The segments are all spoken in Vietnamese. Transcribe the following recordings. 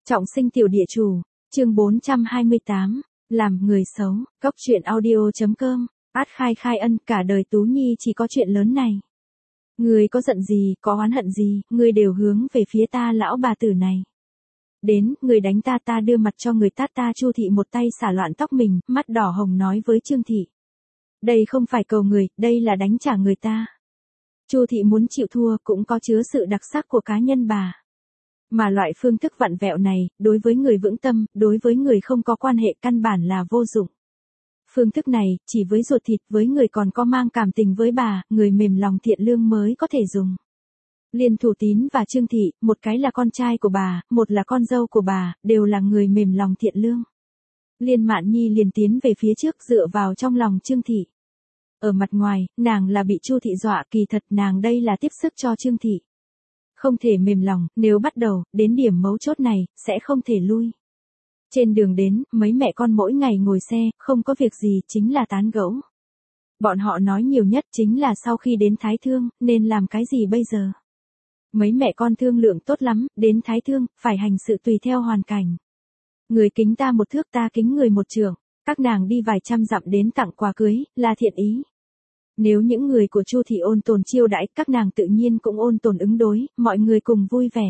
Trọng sinh tiểu địa chủ, chương 428, làm người xấu, Cóc truyện audio.com, khai khai ân, cả đời Tú Nhi chỉ có chuyện lớn này. Ngươi có giận gì, có oán hận gì, ngươi đều hướng về phía ta lão bà tử này. Đến, ngươi đánh ta, ta đưa mặt cho người tát ta. Chu thị một tay xả loạn tóc mình, mắt đỏ hồng nói với Trương thị. Đây không phải cầu người, đây là đánh trả người ta. Chu thị muốn chịu thua cũng có chứa sự đặc sắc của cá nhân bà. Mà loại phương thức vặn vẹo này, đối với người vững tâm, đối với người không có quan hệ căn bản là vô dụng. Phương thức này, chỉ với ruột thịt, với người còn có mang cảm tình với bà, người mềm lòng thiện lương mới có thể dùng. Liên Thủ Tín và Trương thị, một cái là con trai của bà, một là con dâu của bà, đều là người mềm lòng thiện lương. Liên Mạn Nhi liền tiến về phía trước dựa vào trong lòng Trương thị. Ở mặt ngoài, nàng là bị Chu thị dọa, kỳ thật nàng đây là tiếp sức cho Trương thị. Không thể mềm lòng, nếu bắt đầu, đến điểm mấu chốt này, sẽ không thể lui. Trên đường đến, mấy mẹ con mỗi ngày ngồi xe, không có việc gì, chính là tán gẫu. Bọn họ nói nhiều nhất chính là sau khi đến Thái Thương, nên làm cái gì bây giờ. Mấy mẹ con thương lượng tốt lắm, đến Thái Thương, phải hành sự tùy theo hoàn cảnh. Người kính ta một thước, ta kính người một trượng, các nàng đi vài trăm dặm đến tặng quà cưới, là thiện ý. Nếu những người của Chu thị ôn tồn chiêu đãi, các nàng tự nhiên cũng ôn tồn ứng đối, mọi người cùng vui vẻ.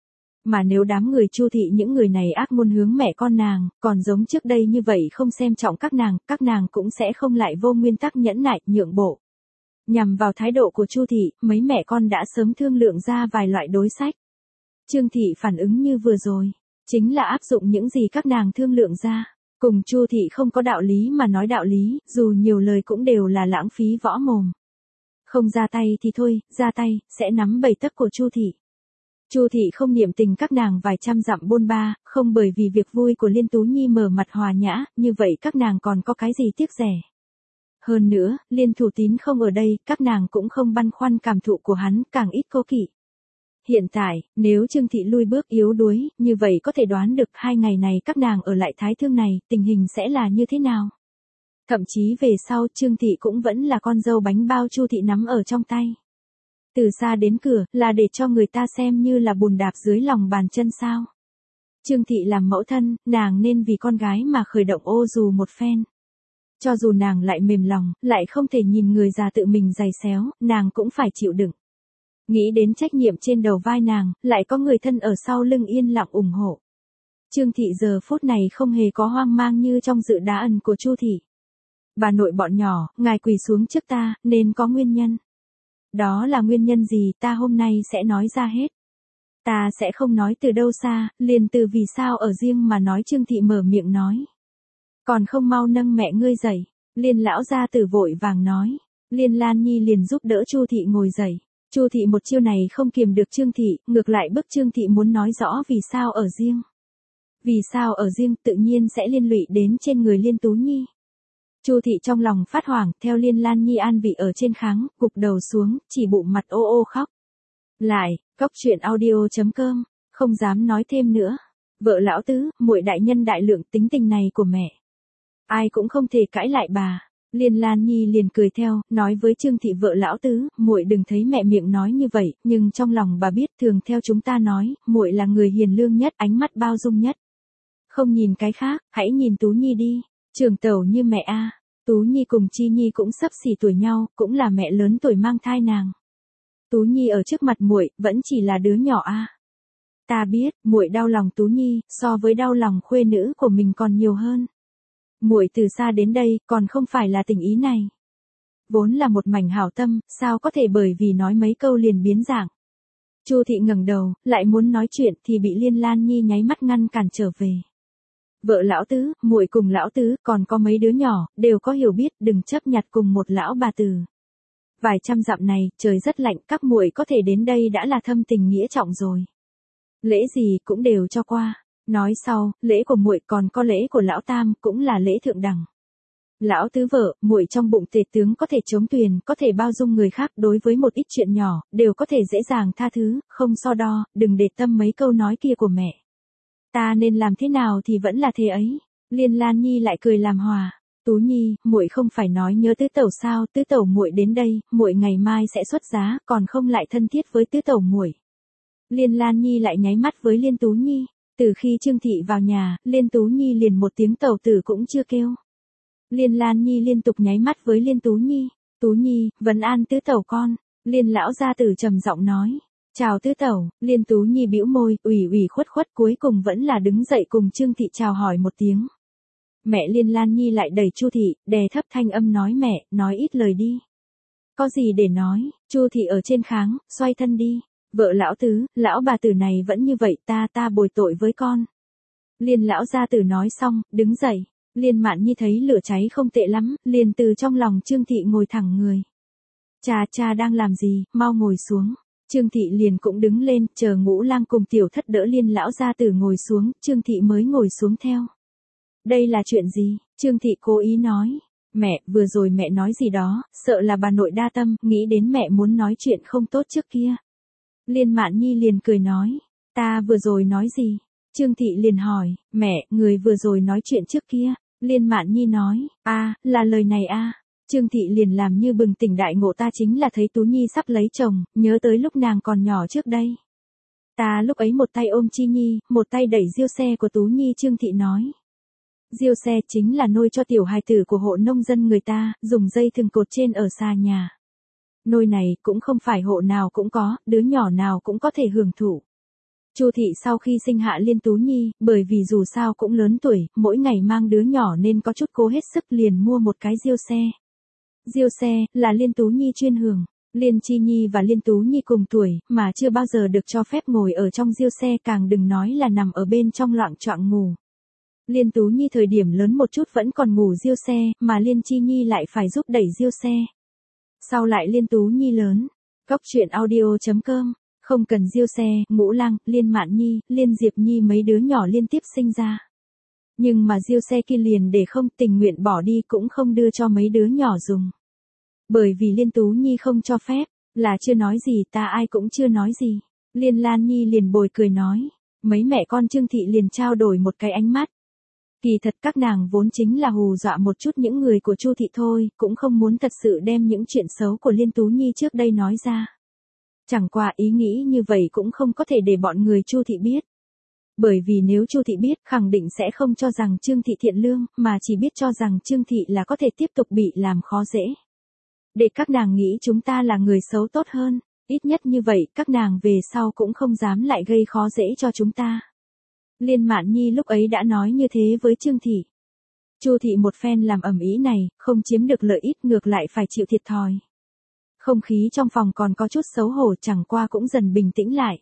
Mà nếu đám người Chu thị những người này ác ngôn hướng mẹ con nàng, còn giống trước đây như vậy không xem trọng các nàng cũng sẽ không lại vô nguyên tắc nhẫn nại, nhượng bộ. Nhằm vào thái độ của Chu thị, mấy mẹ con đã sớm thương lượng ra vài loại đối sách. Trương thị phản ứng như vừa rồi, chính là áp dụng những gì các nàng thương lượng ra. Cùng Chu thị không có đạo lý mà nói đạo lý, dù nhiều lời cũng đều là lãng phí võ mồm. Không ra tay thì thôi, ra tay, sẽ nắm bầy tấc của Chu thị. Chu thị không niệm tình các nàng vài trăm dặm bôn ba, không bởi vì việc vui của Liên Tú Nhi mở mặt hòa nhã, như vậy các nàng còn có cái gì tiếc rẻ. Hơn nữa, Liên Thủ Tín không ở đây, các nàng cũng không băn khoăn cảm thụ của hắn, càng ít cố kỵ. Hiện tại, nếu Trương thị lui bước yếu đuối, như vậy có thể đoán được 2 ngày này các nàng ở lại Thái Thương này, tình hình sẽ là như thế nào. Thậm chí về sau Trương thị cũng vẫn là con dâu bánh bao Chu thị nắm ở trong tay. Từ xa đến cửa, là để cho người ta xem như là bùn đạp dưới lòng bàn chân sao. Trương thị làm mẫu thân, nàng nên vì con gái mà khởi động ô dù một phen. Cho dù nàng lại mềm lòng, lại không thể nhìn người già tự mình giày xéo, nàng cũng phải chịu đựng. Nghĩ đến trách nhiệm trên đầu vai nàng, lại có người thân ở sau lưng yên lặng ủng hộ. Trương thị giờ phút này không hề có hoang mang như trong dự đá ẩn của Chu thị. Bà nội bọn nhỏ, ngài quỳ xuống trước ta, nên có nguyên nhân. Đó là nguyên nhân gì ta hôm nay sẽ nói ra hết. Ta sẽ không nói từ đâu xa, liền từ vì sao ở riêng mà nói. Trương thị mở miệng nói. Còn không mau nâng mẹ ngươi dậy. Liên lão gia tử vội vàng nói. Liên Lan Nhi liền giúp đỡ Chu thị ngồi dậy. Chu thị một chiêu này không kiềm được Trương thị, ngược lại bức Trương thị muốn nói rõ vì sao ở riêng. Vì sao ở riêng tự nhiên sẽ liên lụy đến trên người Liên Tú Nhi. Chu thị trong lòng phát hoảng, theo Liên Lan Nhi an vị ở trên kháng, gục đầu xuống, chỉ bụng mặt ô ô khóc. Lại, Cóc truyện audio.com, không dám nói thêm nữa. Vợ lão tứ, muội đại nhân đại lượng, tính tình này của mẹ. Ai cũng không thể cãi lại bà. Liên Lan Nhi liền cười theo, nói với Trương thị vợ lão tứ, muội đừng thấy mẹ miệng nói như vậy, nhưng trong lòng bà biết thường theo chúng ta nói, muội là người hiền lương nhất, ánh mắt bao dung nhất. Không nhìn cái khác, hãy nhìn Tú Nhi đi, trường tẩu như mẹ a. Tú Nhi cùng Chi Nhi cũng sắp xỉ tuổi nhau, cũng là mẹ lớn tuổi mang thai nàng. Tú Nhi ở trước mặt muội vẫn chỉ là đứa nhỏ a. Ta biết, muội đau lòng Tú Nhi, so với đau lòng khuê nữ của mình còn nhiều hơn. Muội từ xa đến đây, còn không phải là tình ý này. Vốn là một mảnh hảo tâm, sao có thể bởi vì nói mấy câu liền biến dạng. Chu thị ngẩng đầu, lại muốn nói chuyện thì bị Liên Lan Nhi nháy mắt ngăn cản trở về. Vợ lão tứ, muội cùng lão tứ, còn có mấy đứa nhỏ, đều có hiểu biết, đừng chấp nhặt cùng một lão bà tử. Vài trăm dặm này, trời rất lạnh, các muội có thể đến đây đã là thâm tình nghĩa trọng rồi. Lễ gì cũng đều cho qua. Nói sau, lễ của muội còn có lễ của lão tam, cũng là lễ thượng đẳng. Lão tứ vợ, muội trong bụng tề tướng có thể chống tuyền, có thể bao dung người khác, đối với một ít chuyện nhỏ, đều có thể dễ dàng tha thứ, không so đo, đừng để tâm mấy câu nói kia của mẹ. Ta nên làm thế nào thì vẫn là thế ấy. Liên Lan Nhi lại cười làm hòa. Tú Nhi, muội không phải nói nhớ tứ tẩu sao? Tứ tẩu muội đến đây, muội ngày mai sẽ xuất giá, còn không lại thân thiết với tứ tẩu muội. Liên Lan Nhi lại nháy mắt với Liên Tú Nhi. Từ khi Trương Thị vào nhà, Liên Tú Nhi liền một tiếng tàu tử cũng chưa kêu. Liên Lan Nhi liên tục nháy mắt với Liên Tú Nhi. Tú Nhi, vấn an tứ tẩu con. Liên lão gia tử trầm giọng nói. Chào tứ tẩu. Liên Tú Nhi bĩu môi, ủy ủy khuất khuất cuối cùng vẫn là đứng dậy cùng Trương Thị chào hỏi một tiếng. Mẹ Liên Lan Nhi lại đẩy Chu Thị, đè thấp thanh âm nói mẹ, nói ít lời đi. Có gì để nói, Chu Thị ở trên kháng, xoay thân đi. Vợ lão tứ, lão bà tử này vẫn như vậy ta bồi tội với con. Liên lão gia tử nói xong, đứng dậy. Liên Mạn Nhi thấy lửa cháy không tệ lắm, liền từ trong lòng Trương Thị ngồi thẳng người. Cha đang làm gì, mau ngồi xuống. Trương Thị liền cũng đứng lên, chờ Ngũ Lang cùng Tiểu Thất đỡ Liên lão gia tử ngồi xuống, Trương Thị mới ngồi xuống theo. Đây là chuyện gì? Trương Thị cố ý nói. Mẹ, vừa rồi mẹ nói gì đó, sợ là bà nội đa tâm, nghĩ đến mẹ muốn nói chuyện không tốt trước kia. Liên Mạn Nhi liền cười nói. Ta vừa rồi nói gì? Trương Thị liền hỏi. Mẹ, người vừa rồi nói chuyện trước kia. Liên Mạn Nhi nói. Là lời này Trương Thị liền làm như bừng tỉnh đại ngộ, ta chính là thấy Tú Nhi sắp lấy chồng, nhớ tới lúc nàng còn nhỏ trước đây. Ta lúc ấy một tay ôm Chi Nhi, một tay đẩy diêu xe của Tú Nhi. Trương Thị nói. Diêu xe chính là nôi cho tiểu hài tử của hộ nông dân người ta, dùng dây thừng cột trên ở xa nhà. Nôi này cũng không phải hộ nào cũng có, đứa nhỏ nào cũng có thể hưởng thụ. Chu Thị sau khi sinh hạ Liên Tú Nhi, bởi vì dù sao cũng lớn tuổi, mỗi ngày mang đứa nhỏ nên có chút cố hết sức liền mua một cái diêu xe. Diêu xe, là Liên Tú Nhi chuyên hưởng. Liên Chi Nhi và Liên Tú Nhi cùng tuổi, mà chưa bao giờ được cho phép ngồi ở trong diêu xe, càng đừng nói là nằm ở bên trong loạng choạng ngủ. Liên Tú Nhi thời điểm lớn một chút vẫn còn ngủ diêu xe, mà Liên Chi Nhi lại phải giúp đẩy diêu xe. Sau lại Liên Tú Nhi lớn. Cóc truyện audio.com. Không cần diêu xe, Ngũ Lang, Liên Mạn Nhi, Liên Diệp Nhi mấy đứa nhỏ liên tiếp sinh ra. Nhưng mà diêu xe kia liền để không, tình nguyện bỏ đi cũng không đưa cho mấy đứa nhỏ dùng. Bởi vì Liên Tú Nhi không cho phép, là chưa nói gì, ta ai cũng chưa nói gì. Liên Lan Nhi liền bồi cười nói. Mấy mẹ con Trương Thị liền trao đổi một cái ánh mắt. Kỳ thật các nàng vốn chính là hù dọa một chút những người của Chu Thị thôi, cũng không muốn thật sự đem những chuyện xấu của Liên Tú Nhi trước đây nói ra. Chẳng qua ý nghĩ như vậy cũng không có thể để bọn người Chu Thị biết. Bởi vì nếu Chu Thị biết, khẳng định sẽ không cho rằng Trương Thị thiện lương, mà chỉ biết cho rằng Trương Thị là có thể tiếp tục bị làm khó dễ. Để các nàng nghĩ chúng ta là người xấu tốt hơn, ít nhất như vậy các nàng về sau cũng không dám lại gây khó dễ cho chúng ta. Liên Mạn Nhi lúc ấy đã nói như thế với Trương Thị. Chu Thị một phen làm ầm ĩ này, không chiếm được lợi ích ngược lại phải chịu thiệt thòi. Không khí trong phòng còn có chút xấu hổ, chẳng qua cũng dần bình tĩnh lại.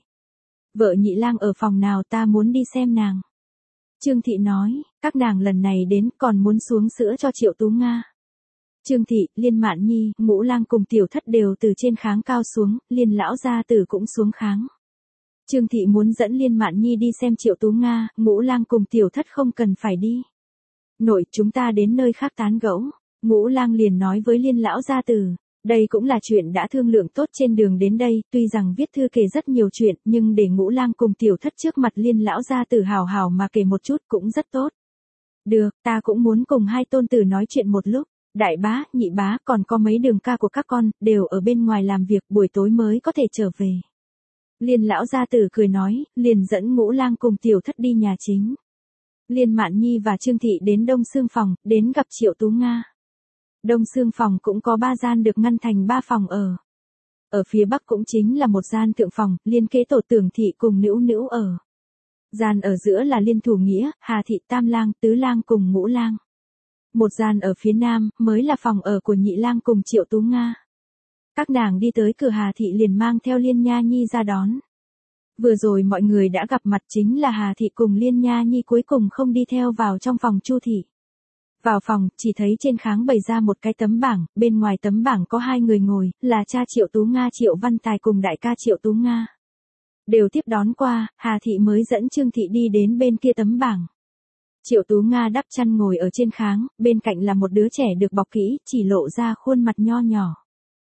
Vợ Nhị Lang ở phòng nào, ta muốn đi xem nàng. Trương Thị nói, các nàng lần này đến còn muốn xuống sữa cho Triệu Tú Nga. Trương Thị, Liên Mạn Nhi, Ngũ Lang cùng Tiểu Thất đều từ trên kháng cao xuống, Liên lão gia tử cũng xuống kháng. Trương Thị muốn dẫn Liên Mạn Nhi đi xem Triệu Tú Nga, Ngũ Lang cùng Tiểu Thất không cần phải đi. Nội, chúng ta đến nơi khác tán gẫu. Ngũ Lang liền nói với Liên lão gia tử. Đây cũng là chuyện đã thương lượng tốt trên đường đến đây, tuy rằng viết thư kể rất nhiều chuyện, nhưng để Ngũ Lang cùng Tiểu Thất trước mặt Liên lão gia tử hào hào mà kể một chút cũng rất tốt. Được, ta cũng muốn cùng hai tôn tử nói chuyện một lúc. Đại bá, nhị bá, còn có mấy đường ca của các con, đều ở bên ngoài làm việc, buổi tối mới có thể trở về. Liên lão gia tử cười nói, liền dẫn Ngũ Lang cùng Tiểu Thất đi nhà chính. Liên Mạn Nhi và Trương Thị đến Đông Xương phòng, đến gặp Triệu Tú Nga. Đông Xương phòng cũng có 3 gian được ngăn thành 3 phòng ở. Ở phía bắc cũng chính là một gian thượng phòng, liên kế tổ Tưởng Thị cùng Nữu Nữu ở. Gian ở giữa là Liên Thủ Nghĩa, Hà Thị, Tam Lang, Tứ Lang cùng Ngũ Lang. Một gian ở phía nam, mới là phòng ở của Nhị Lang cùng Triệu Tú Nga. Các nàng đi tới cửa Hà Thị liền mang theo Liên Nha Nhi ra đón. Vừa rồi mọi người đã gặp mặt, chính là Hà Thị cùng Liên Nha Nhi cuối cùng không đi theo vào trong phòng Chu Thị. Vào phòng, chỉ thấy trên kháng bày ra một cái tấm bảng, bên ngoài tấm bảng có 2 người ngồi, là cha Triệu Tú Nga Triệu Văn Tài cùng đại ca Triệu Tú Nga. Đều tiếp đón qua, Hà Thị mới dẫn Trương Thị đi đến bên kia tấm bảng. Triệu Tú Nga đắp chăn ngồi ở trên kháng, bên cạnh là một đứa trẻ được bọc kỹ, chỉ lộ ra khuôn mặt nho nhỏ.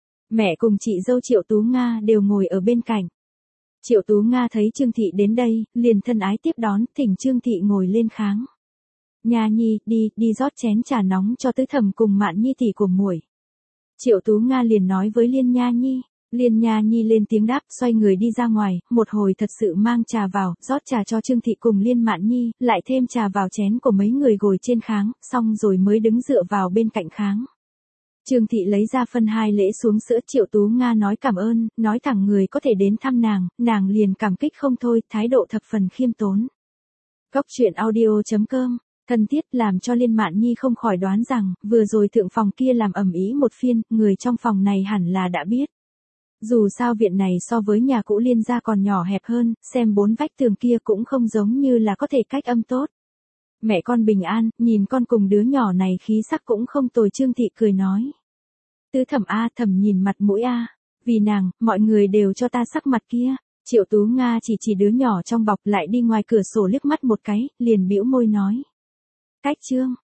Mẹ cùng chị dâu Triệu Tú Nga đều ngồi ở bên cạnh. Triệu Tú Nga thấy Trương Thị đến đây, liền thân ái tiếp đón, thỉnh Trương Thị ngồi lên kháng. Nha Nhi, đi rót chén trà nóng cho tứ thẩm cùng Mạn Nhi tỷ của muội. Triệu Tú Nga liền nói với Liên Nha Nhi, Liên Nha Nhi lên tiếng đáp, xoay người đi ra ngoài, một hồi thật sự mang trà vào, rót trà cho Trương Thị cùng Liên Mạn Nhi, lại thêm trà vào chén của mấy người ngồi trên kháng, xong rồi mới đứng dựa vào bên cạnh kháng. Trương Thị lấy ra phân 2 lễ xuống sữa. Triệu Tú Nga nói cảm ơn, nói thẳng người có thể đến thăm nàng liền cảm kích không thôi, thái độ thập phần khiêm tốn. Góc truyện audio.com thân thiết làm cho Liên Mạn Nhi không khỏi đoán rằng, vừa rồi thượng phòng kia làm ầm ĩ một phiên, người trong phòng này hẳn là đã biết. Dù sao viện này so với nhà cũ Liên gia còn nhỏ hẹp hơn, xem 4 vách tường kia cũng không giống như là có thể cách âm tốt. Mẹ con bình an, nhìn con cùng đứa nhỏ này khí sắc cũng không tồi. Trương Thị cười nói. Tứ Thẩm a, Thẩm nhìn mặt mũi a, vì nàng, mọi người đều cho ta sắc mặt kia. Triệu Tú Nga chỉ đứa nhỏ trong bọc, lại đi ngoài cửa sổ liếc mắt một cái, liền bĩu môi nói. Cách Trương.